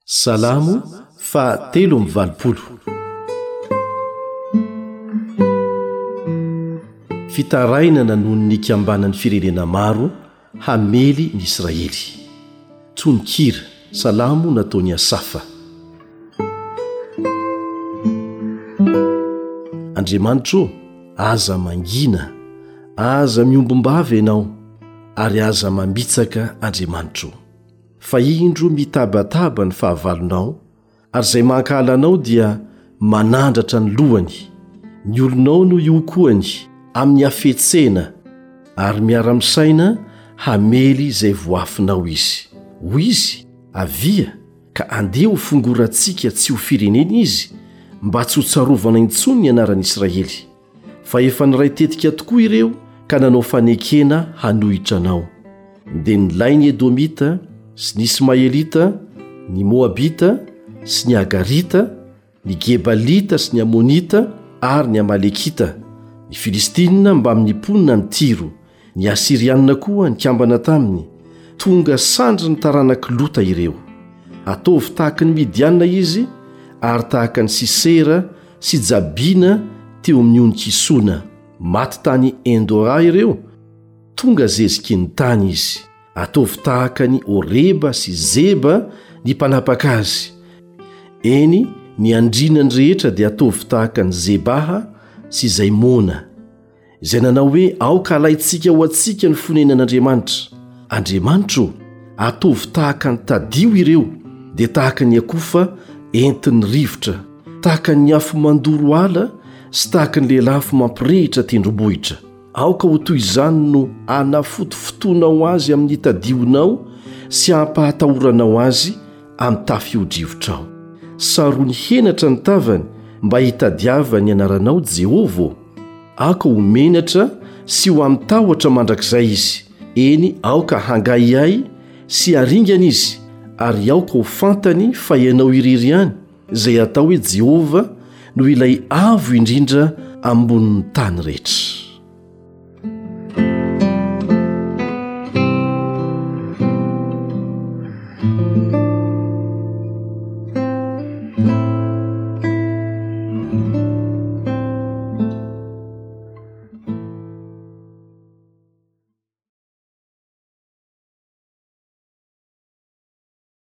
Salamo fa 3:20. Fitaraina nanony nikambanan'ny firenena maro hamely ny Israely. Tononkira salamo nataony Asafa. Andriamanitro, aza mangina, aza miombombava ianao, ary aza mambitsaka Andriamanitro. Fa indro mitabataba ny fahavalonao, ary izay mankala anao dia manandratra ny lohany. Ny olonao no iokoany amin'ny hafetsena, ary miara-misaina hamely izay voafinao izy. Hoy izy, avia ka andeha ho fongorantsika tsy ho firenena izy, mba tsy ho tsarovana intsony ny anaran'Israely. Fa efa niray tetika tokoa ireo ka nanao fanekena hanohitra anao. Dia nilay ny Edomita sy ny Ismaelita, ny Moabita sy ny Agarita, ny Gebalita sy ny Amonita ary ny Amalekita, ny Filistina mba amin'ny ponina ny Tiro, ny Asirianina koa nikambana taminy. Tonga sandry ny taranaky lota ireo. Ataovy tahaka ny Midianina izy, ary tahaka ny Sisera sy Jabina teo amin'ny onikisona. Maty tany Endora ireo, tonga zeziky ny tany izy. Ataovy tahaka ny Oreba sy Zeba ny mpanapaka azy. Eny ny andrinany rehetra dia ataovy tahaka ny Zebaha sy Zaimona, izay nanao hoe aoka alaitsika ho atsika ny fonenan'Andriamanitra. Andriamanitro, ataovy tahaka ny tadio ireo, dia tahaka ny akofa entin'ny rivotra, tahaka ny afo mandoro ala sy tahaka ny lelafo mampirehitra tendrombohitra. Aoka ho toy izany no anafotofotonao azy amin'ny tadionao sy hampahatahoranao azy amin'ny tafio-drivotrao. Sarony henatra ny tavany mba hitadiava ny anaranao Jehova. Aoka ho menatra sy ho amtahotra mandrakizay izy. Eny aoka hangaiay sy haringana izy, ary aoka ho fantany fa ianao irery ihany, izay atao hoe Jehova no ilay avo indrindra ambonin'ny tany rehetra.